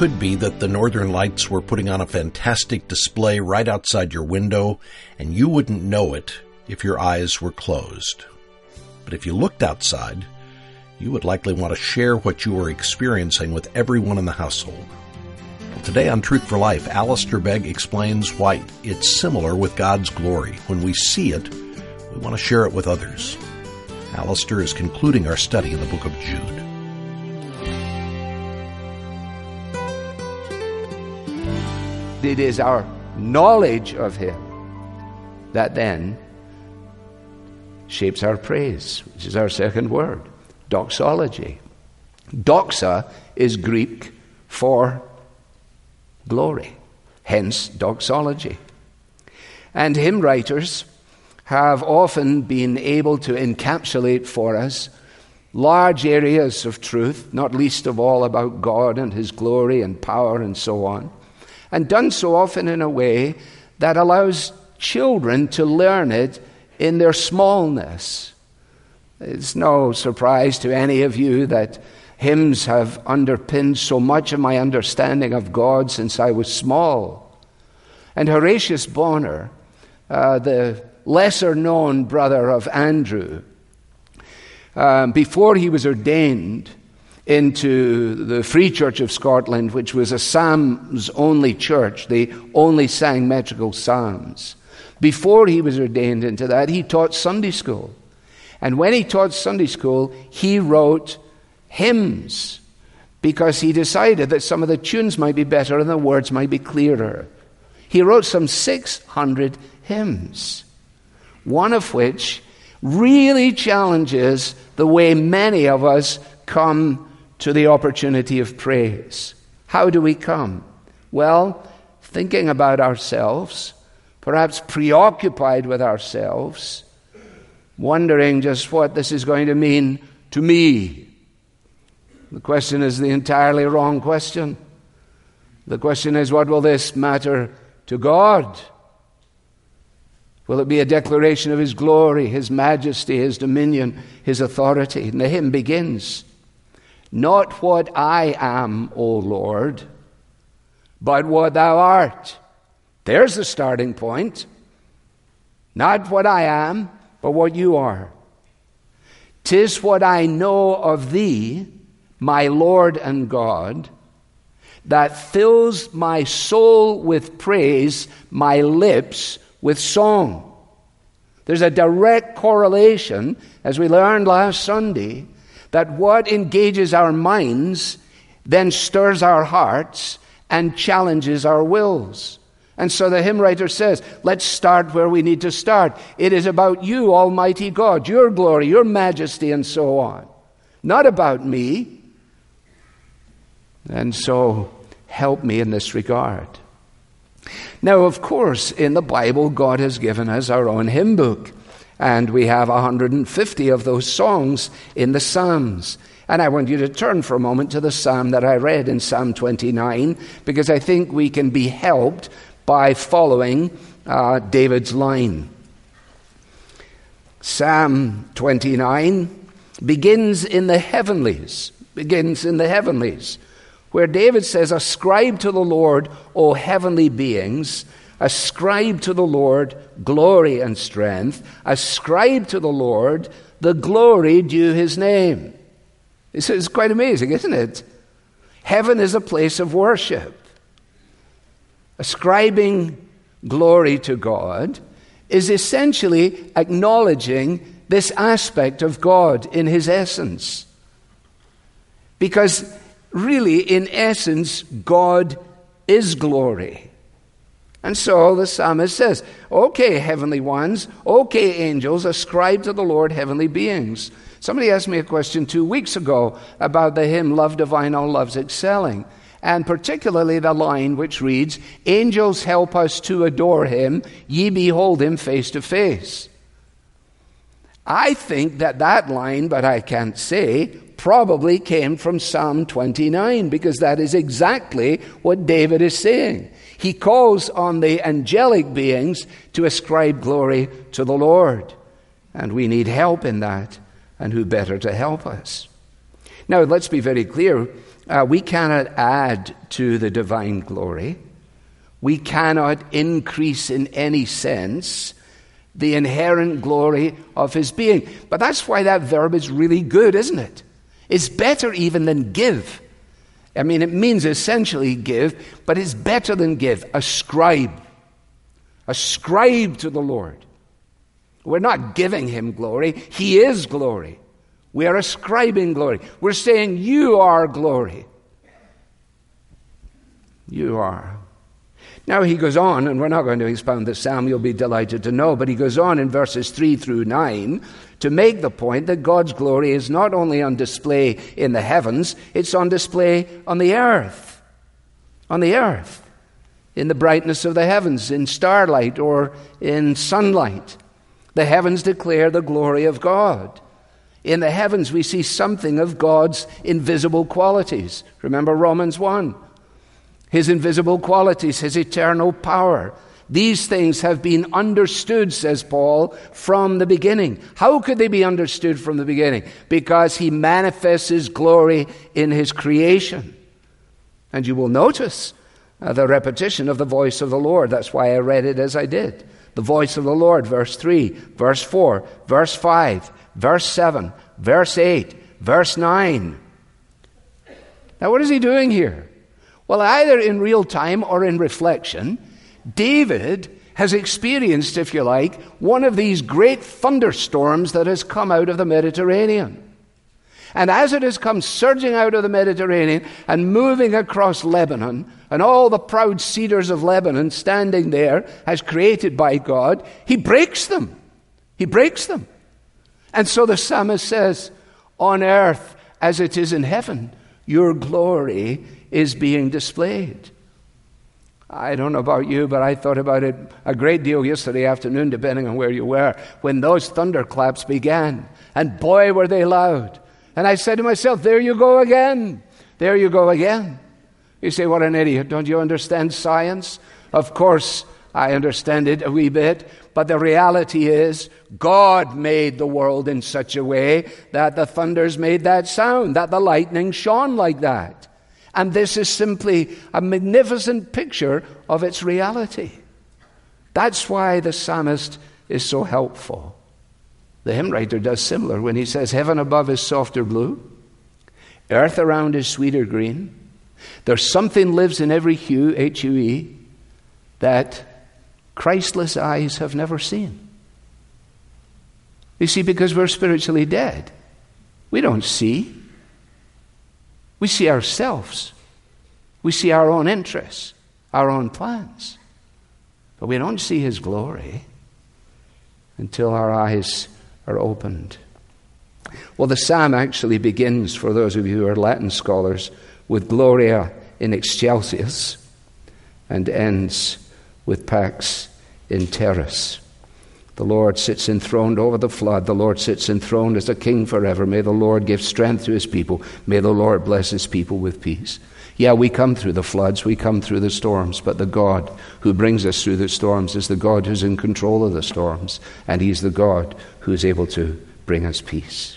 could be that the Northern Lights were putting on a fantastic display right outside your window, and you wouldn't know it if your eyes were closed. But if you looked outside, you would likely want to share what you were experiencing with everyone in the household. Well, today on Truth for Life, Alistair Begg explains why it's similar with God's glory. When we see it, we want to share it with others. Alistair is concluding our study in the book of Jude. It is our knowledge of Him that then shapes our praise, which is our second word, doxology. Doxa is Greek for glory, hence doxology. And hymn writers have often been able to encapsulate for us large areas of truth, not least of all about God and His glory and power and so on, and done so often in a way that allows children to learn it in their smallness. It's no surprise to any of you that hymns have underpinned so much of my understanding of God since I was small. And Horatius Bonar, the lesser-known brother of Andrew, before he was ordained into the Free Church of Scotland, which was a psalms-only church. They only sang metrical psalms. Before he was ordained into that, he taught Sunday school. And when he taught Sunday school, he wrote hymns because he decided that some of the tunes might be better and the words might be clearer. He wrote some 600 hymns, one of which really challenges the way many of us come to the opportunity of praise. How do we come? Well, thinking about ourselves, perhaps preoccupied with ourselves, wondering just what this is going to mean to me. The question is the entirely wrong question. The question is, what will this matter to God? Will it be a declaration of His glory, His majesty, His dominion, His authority? And the hymn begins, "Not what I am, O Lord, but what Thou art." There's the starting point. Not what I am, but what You are. "'Tis what I know of Thee, my Lord and God, that fills my soul with praise, my lips with song." There's a direct correlation, as we learned last Sunday, that what engages our minds then stirs our hearts and challenges our wills. And so the hymn writer says, let's start where we need to start. It is about You, Almighty God, Your glory, Your majesty, and so on. Not about me. And so help me in this regard. Now, of course, in the Bible, God has given us our own hymn book. And we have 150 of those songs in the Psalms. And I want you to turn for a moment to the psalm that I read in Psalm 29, because I think we can be helped by following David's line. Psalm 29 begins in the heavenlies, where David says, "Ascribe to the Lord, O heavenly beings, ascribe to the Lord glory and strength. Ascribe to the Lord the glory due His name." It's quite amazing, isn't it? Heaven is a place of worship. Ascribing glory to God is essentially acknowledging this aspect of God in His essence. Because really, in essence, God is glory. And so the psalmist says, okay, heavenly ones, okay, angels, ascribe to the Lord heavenly beings. Somebody asked me a question 2 weeks ago about the hymn, Love Divine, All Loves Excelling, and particularly the line which reads, "Angels help us to adore Him, ye behold Him face to face." I think that line, but I can't say, probably came from Psalm 29, because that is exactly what David is saying. He calls on the angelic beings to ascribe glory to the Lord. And we need help in that. And who better to help us? Now, let's be very clear. we cannot add to the divine glory. We cannot increase in any sense the inherent glory of his being. But that's why that verb is really good, isn't it? It's better even than give. I mean, it means essentially give, but it's better than give. Ascribe. Ascribe to the Lord. We're not giving him glory. He is glory. We are ascribing glory. We're saying, you are glory. You are. Now he goes on, and we're not going to expound the psalm, you'll be delighted to know, but he goes on in verses 3 through 9 to make the point that God's glory is not only on display in the heavens, it's on display on the earth. On the earth. In the brightness of the heavens, in starlight or in sunlight. The heavens declare the glory of God. In the heavens we see something of God's invisible qualities. Remember Romans 1. His invisible qualities, his eternal power. These things have been understood, says Paul, from the beginning. How could they be understood from the beginning? Because he manifests his glory in his creation. And you will notice the repetition of the voice of the Lord. That's why I read it as I did. The voice of the Lord, verse 3, verse 4, verse 5, verse 7, verse 8, verse 9. Now what is he doing here? Well, either in real time or in reflection, David has experienced, if you like, one of these great thunderstorms that has come out of the Mediterranean. And as it has come surging out of the Mediterranean and moving across Lebanon, and all the proud cedars of Lebanon standing there as created by God, he breaks them. He breaks them. And so the psalmist says, on earth as it is in heaven, your glory is being displayed. I don't know about you, but I thought about it a great deal yesterday afternoon, depending on where you were, when those thunderclaps began. And boy, were they loud. And I said to myself, there you go again. There you go again. You say, what an idiot. Don't you understand science? Of course, I understand it a wee bit. But the reality is, God made the world in such a way that the thunders made that sound, that the lightning shone like that. And this is simply a magnificent picture of its reality. That's why the psalmist is so helpful. The hymn writer does similar when he says, heaven above is softer blue, earth around is sweeter green. There's something lives in every hue, H-U-E, that Christless eyes have never seen. You see, because we're spiritually dead, we don't see. We see ourselves. We see our own interests, our own plans. But we don't see his glory until our eyes are opened. Well, the psalm actually begins, for those of you who are Latin scholars, with Gloria in excelsis and ends with Pax in terris. The Lord sits enthroned over the flood. The Lord sits enthroned as a king forever. May the Lord give strength to his people. May the Lord bless his people with peace. Yeah, we come through the floods, we come through the storms, but the God who brings us through the storms is the God who's in control of the storms, and he's the God who is able to bring us peace.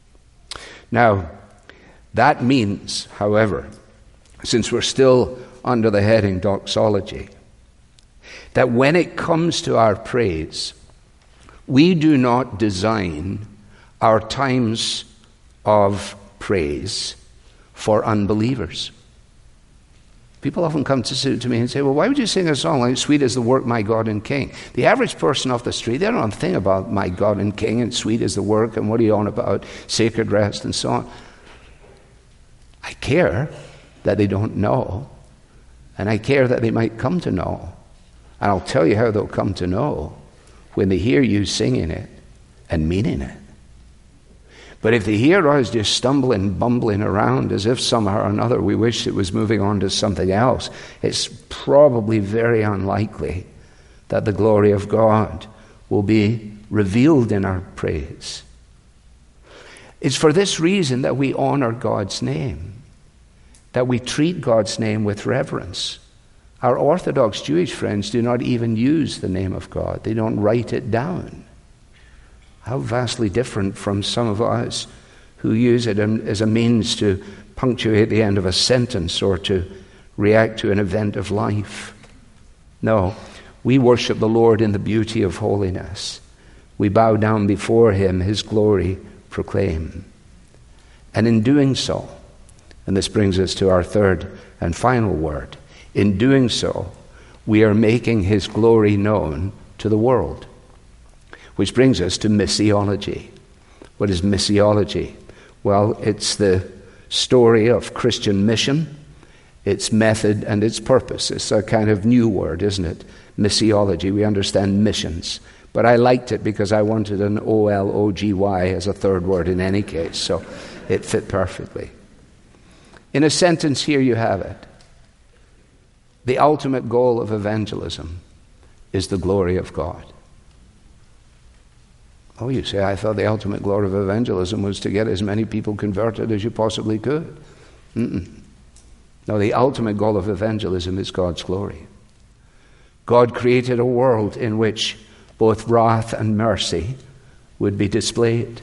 Now, that means, however, since we're still under the heading doxology, that when it comes to our praise, we do not design our times of praise for unbelievers. People often come to me and say, well, why would you sing a song like Sweet is the Work, My God and King? The average person off the street, they don't know a thing about My God and King and Sweet is the Work and what are you on about, sacred rest and so on. I care that they don't know, and I care that they might come to know. And I'll tell you how they'll come to know when they hear you singing it and meaning it. But if they hear us just stumbling, bumbling around as if somehow or another we wish it was moving on to something else, it's probably very unlikely that the glory of God will be revealed in our praise. It's for this reason that we honor God's name, that we treat God's name with reverence. Our Orthodox Jewish friends do not even use the name of God. They don't write it down. How vastly different from some of us who use it as a means to punctuate the end of a sentence or to react to an event of life. No, we worship the Lord in the beauty of holiness. We bow down before him, his glory proclaim. And in doing so, and this brings us to our third and final word, in doing so, we are making his glory known to the world. Which brings us to missiology. What is missiology? Well, it's the story of Christian mission, its method and its purpose. It's a kind of new word, isn't it? Missiology. We understand missions. But I liked it because I wanted an O-L-O-G-Y as a third word in any case, so it fit perfectly. In a sentence, here you have it. The ultimate goal of evangelism is the glory of God. Oh, you say, I thought the ultimate glory of evangelism was to get as many people converted as you possibly could. No, the ultimate goal of evangelism is God's glory. God created a world in which both wrath and mercy would be displayed.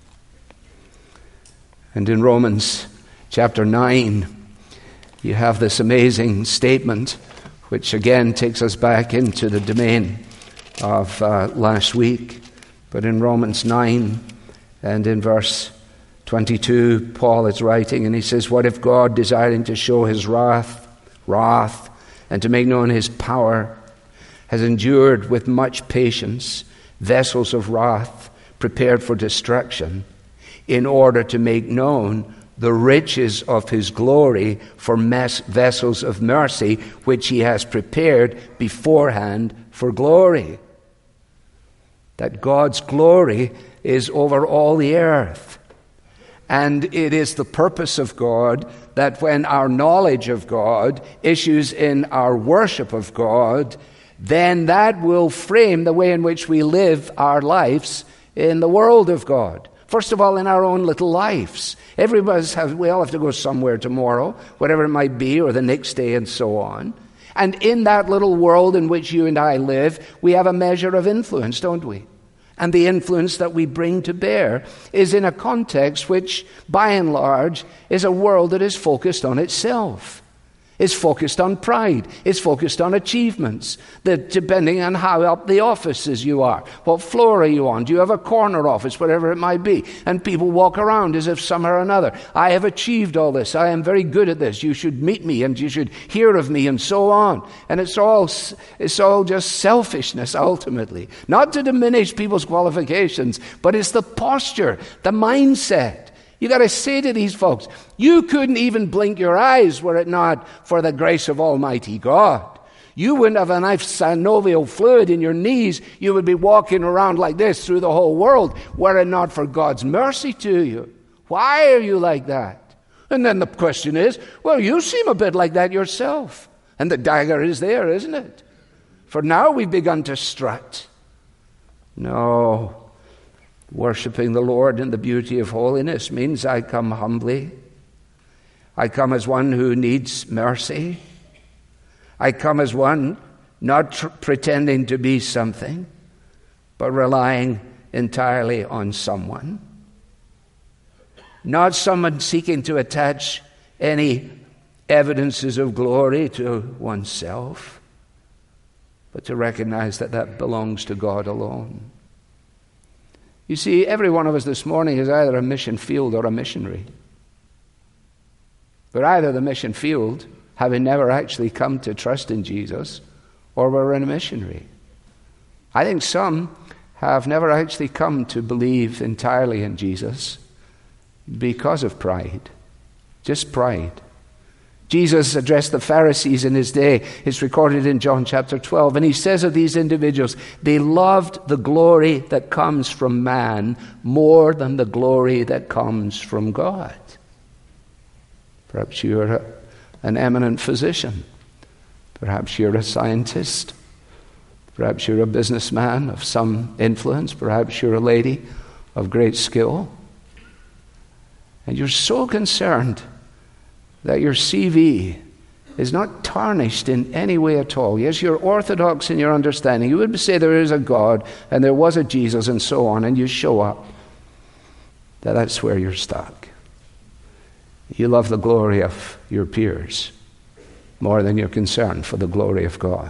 And in Romans chapter 9, you have this amazing statement, which again takes us back into the domain of last week. But in Romans 9 and in verse 22, Paul is writing and he says, what if God, desiring to show his wrath, and to make known his power, has endured with much patience vessels of wrath prepared for destruction, in order to make known the riches of his glory for vessels of mercy, which he has prepared beforehand for glory. That God's glory is over all the earth. And it is the purpose of God that when our knowledge of God issues in our worship of God, then that will frame the way in which we live our lives in the world of God. First of all, in our own little lives. We all have to go somewhere tomorrow, whatever it might be, or the next day and so on. And in that little world in which you and I live, we have a measure of influence, don't we? And the influence that we bring to bear is in a context which, by and large, is a world that is focused on itself. Is focused on pride, is focused on achievements, that depending on how up the offices you are, what floor are you on, do you have a corner office, whatever it might be, and people walk around as if somehow or another, I have achieved all this, I am very good at this, you should meet me and you should hear of me and so on. And it's all just selfishness ultimately. Not to diminish people's qualifications, but it's the posture, the mindset. You got to say to these folks, you couldn't even blink your eyes were it not for the grace of Almighty God. You wouldn't have enough synovial fluid in your knees. You would be walking around like this through the whole world were it not for God's mercy to you. Why are you like that? And then the question is, well, you seem a bit like that yourself. And the dagger is there, isn't it? For now we've begun to strut. No. Worshipping the Lord in the beauty of holiness means I come humbly. I come as one who needs mercy. I come as one not pretending to be something, but relying entirely on someone. Not someone seeking to attach any evidences of glory to oneself, but to recognize that that belongs to God alone. You see, every one of us this morning is either a mission field or a missionary. We're either the mission field, having never actually come to trust in Jesus, or we're a missionary. I think some have never actually come to believe entirely in Jesus because of pride. Just pride. Jesus addressed the Pharisees in his day. It's recorded in John chapter 12. And he says of these individuals, they loved the glory that comes from man more than the glory that comes from God. Perhaps you're an eminent physician. Perhaps you're a scientist. Perhaps you're a businessman of some influence. Perhaps you're a lady of great skill. And you're so concerned that your CV is not tarnished in any way at all. Yes, you're orthodox in your understanding. You would say there is a God and there was a Jesus and so on, and you show up. That's where you're stuck. You love the glory of your peers more than you're concerned for the glory of God.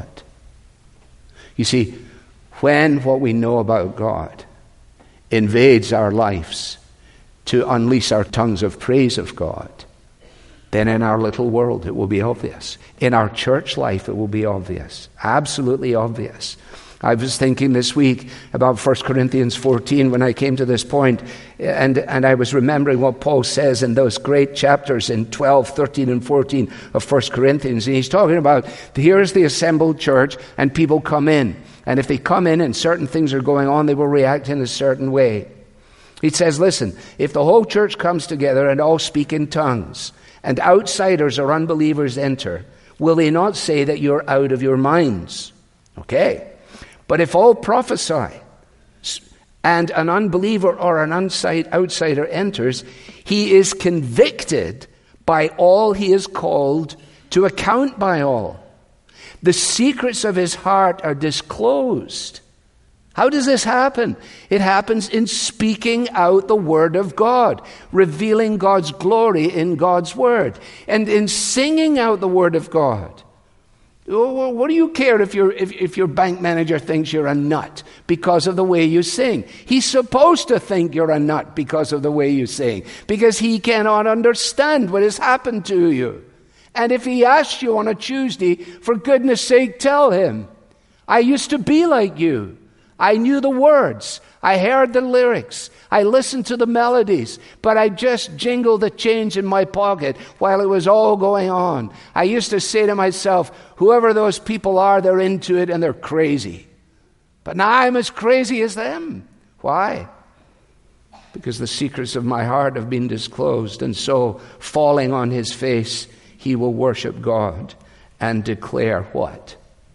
You see, when what we know about God invades our lives to unleash our tongues of praise of God, then in our little world it will be obvious. In our church life it will be obvious. Absolutely obvious. I was thinking this week about 1 Corinthians 14 when I came to this point, and I was remembering what Paul says in those great chapters in 12, 13, and 14 of 1 Corinthians. And he's talking about, here's the assembled church, and people come in. And if they come in and certain things are going on, they will react in a certain way. He says, listen, if the whole church comes together and all speak in tongues, and outsiders or unbelievers enter, will they not say that you're out of your minds? Okay. But if all prophesy, and an unbeliever or an outsider enters, he is convicted by all he is called to account by all. The secrets of his heart are disclosed. How does this happen? It happens in speaking out the word of God, revealing God's glory in God's word, and in singing out the word of God. What do you care if your bank manager thinks you're a nut because of the way you sing? He's supposed to think you're a nut because of the way you sing, because he cannot understand what has happened to you. And if he asks you on a Tuesday, for goodness sake, tell him, I used to be like you. I knew the words. I heard the lyrics. I listened to the melodies, but I just jingled the change in my pocket while it was all going on. I used to say to myself, whoever those people are, they're into it and they're crazy. But now I'm as crazy as them. Why? Because the secrets of my heart have been disclosed, and so, falling on his face, he will worship God and declare what?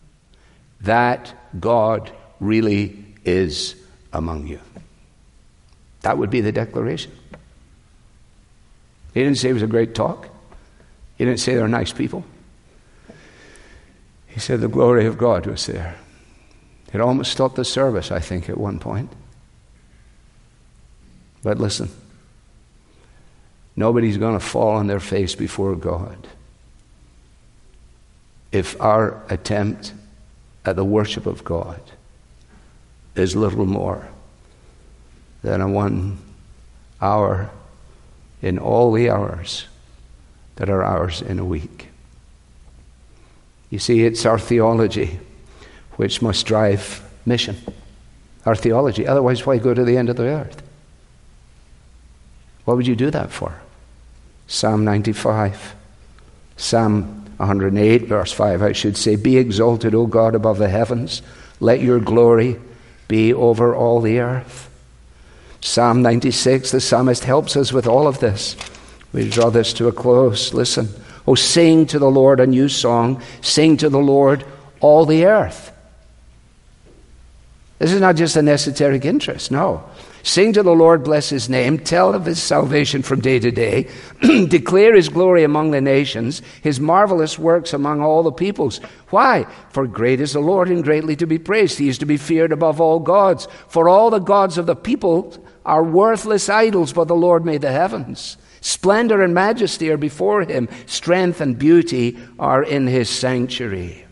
That God really is among you. That would be the declaration. He didn't say it was a great talk. He didn't say they were nice people. He said the glory of God was there. It almost stopped the service, I think, at one point. But listen, nobody's going to fall on their face before God if our attempt at the worship of God is little more than a 1 hour in all the hours that are ours in a week. You see, it's our theology which must drive mission. Our theology. Otherwise, why go to the end of the earth? What would you do that for? Psalm 95. Psalm 108, verse 5, I should say, be exalted, O God, above the heavens. Let your glory be over all the earth. Psalm 96, the psalmist helps us with all of this. We draw this to a close. Listen. Oh, sing to the Lord a new song. Sing to the Lord all the earth. This is not just an esoteric interest, no. Sing to the Lord, bless his name, tell of his salvation from day to day, declare his glory among the nations, his marvelous works among all the peoples. Why? For great is the Lord and greatly to be praised. He is to be feared above all gods. For all the gods of the people are worthless idols, but the Lord made the heavens. Splendor and majesty are before him. Strength and beauty are in his sanctuary.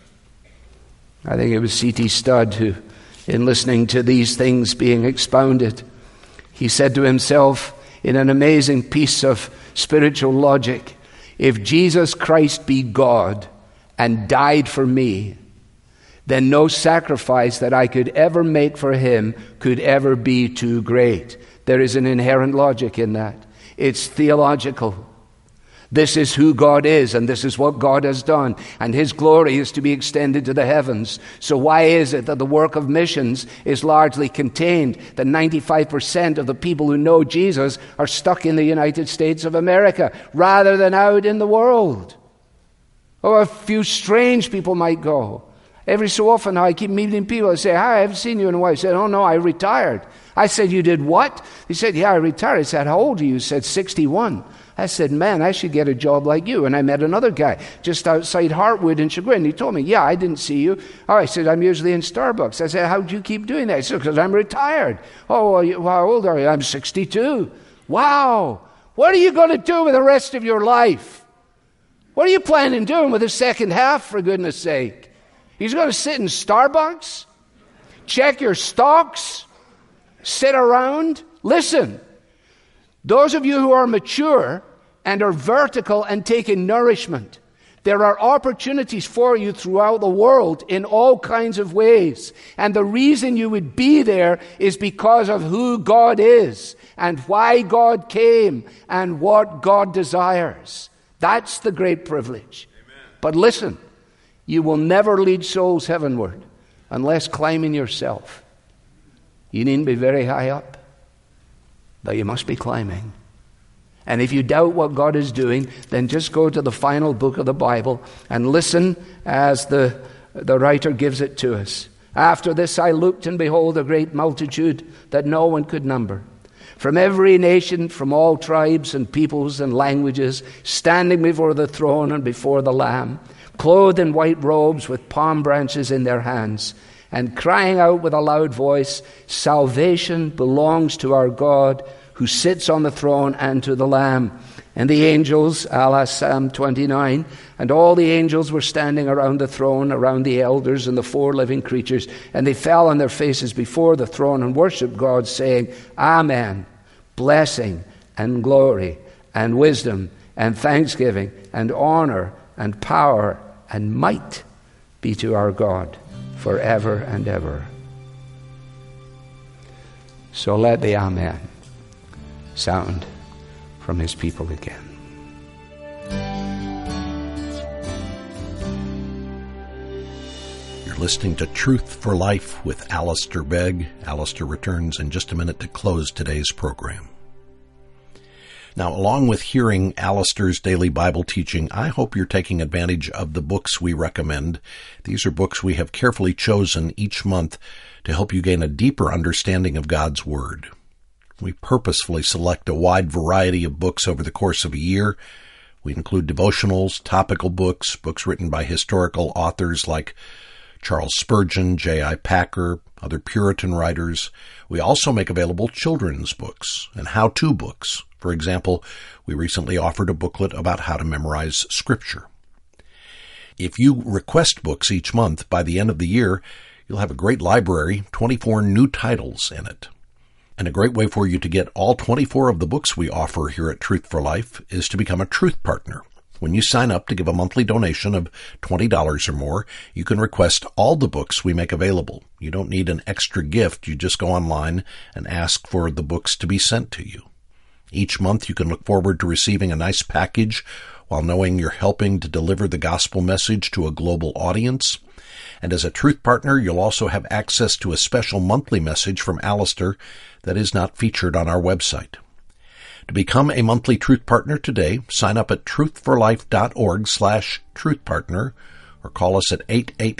I think it was C.T. Studd who, in listening to these things being expounded, he said to himself in an amazing piece of spiritual logic, if Jesus Christ be God and died for me, then no sacrifice that I could ever make for him could ever be too great. There is an inherent logic in that. It's theological. This is who God is, and this is what God has done, and his glory is to be extended to the heavens. So why is it that the work of missions is largely contained, that 95% of the people who know Jesus are stuck in the United States of America rather than out in the world? Oh, a few strange people might go. Every so often I keep meeting people and say, hi, I haven't seen you in a while. I said, oh no, I retired. I said, you did what? He said, yeah, I retired. I said, how old are you? He said, 61. I said, man, I should get a job like you. And I met another guy just outside Hartwood in Chagrin. He told me, yeah, I didn't see you. Oh, I said, I'm usually in Starbucks. I said, how do you keep doing that? He said, because I'm retired. Oh, well, how old are you? I'm 62. Wow. What are you going to do with the rest of your life? What are you planning on doing with the second half, for goodness sake? He's going to sit in Starbucks? Check your stocks? Sit around? Listen, those of you who are mature and are vertical and taking nourishment, there are opportunities for you throughout the world in all kinds of ways. And the reason you would be there is because of who God is and why God came and what God desires. That's the great privilege. Amen. But listen, you will never lead souls heavenward unless climbing yourself. You needn't be very high up, but you must be climbing. And if you doubt what God is doing, then just go to the final book of the Bible and listen as the writer gives it to us. After this I looked, and behold, a great multitude that no one could number, from every nation, from all tribes and peoples and languages, standing before the throne and before the Lamb, clothed in white robes with palm branches in their hands, and crying out with a loud voice, "Salvation belongs to our God, who sits on the throne, and to the Lamb." And the angels, a la Psalm 29, and all the angels were standing around the throne, around the elders and the 4 living creatures, and they fell on their faces before the throne and worshipped God, saying, Amen, blessing and glory and wisdom and thanksgiving and honor and power and might be to our God forever and ever. So let the Amen sound from his people again. You're listening to Truth for Life with Alistair Begg. Alistair returns in just a minute to close today's program. Now, along with hearing Alistair's daily Bible teaching, I hope you're taking advantage of the books we recommend. These are books we have carefully chosen each month to help you gain a deeper understanding of God's Word. We purposefully select a wide variety of books over the course of a year. We include devotionals, topical books, books written by historical authors like Charles Spurgeon, J.I. Packer, other Puritan writers. We also make available children's books and how-to books. For example, we recently offered a booklet about how to memorize Scripture. If you request books each month, by the end of the year, you'll have a great library, 24 new titles in it. And a great way for you to get all 24 of the books we offer here at Truth for Life is to become a Truth Partner. When you sign up to give a monthly donation of $20 or more, you can request all the books we make available. You don't need an extra gift. You just go online and ask for the books to be sent to you. Each month you can look forward to receiving a nice package while knowing you're helping to deliver the gospel message to a global audience. And as a Truth Partner, you'll also have access to a special monthly message from Alistair that is not featured on our website. To become a monthly Truth Partner today, sign up at truthforlife.org/truthpartner or call us at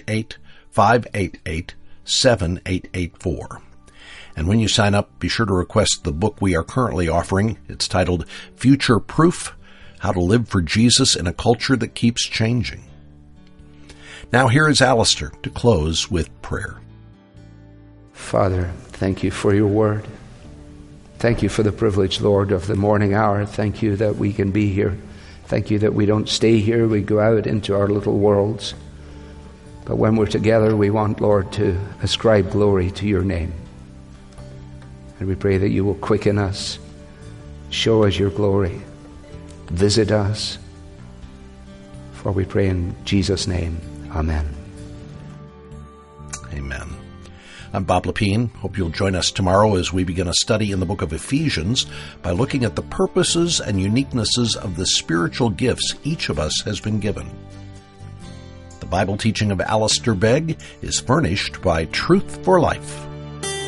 888-588-7884. And when you sign up, be sure to request the book we are currently offering. It's titled Future Proof: How to Live for Jesus in a Culture That Keeps Changing. Now here is Alistair to close with prayer. Father, thank you for your word. Thank you for the privilege, Lord, of the morning hour. Thank you that we can be here. Thank you that we don't stay here. We go out into our little worlds. But when we're together, we want, Lord, to ascribe glory to your name. And we pray that you will quicken us, show us your glory, visit us. For we pray in Jesus' name. Amen. Amen. I'm Bob Lepine. Hope you'll join us tomorrow as we begin a study in the book of Ephesians by looking at the purposes and uniquenesses of the spiritual gifts each of us has been given. The Bible teaching of Alistair Begg is furnished by Truth for Life,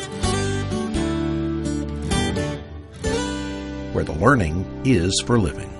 where the learning is for living.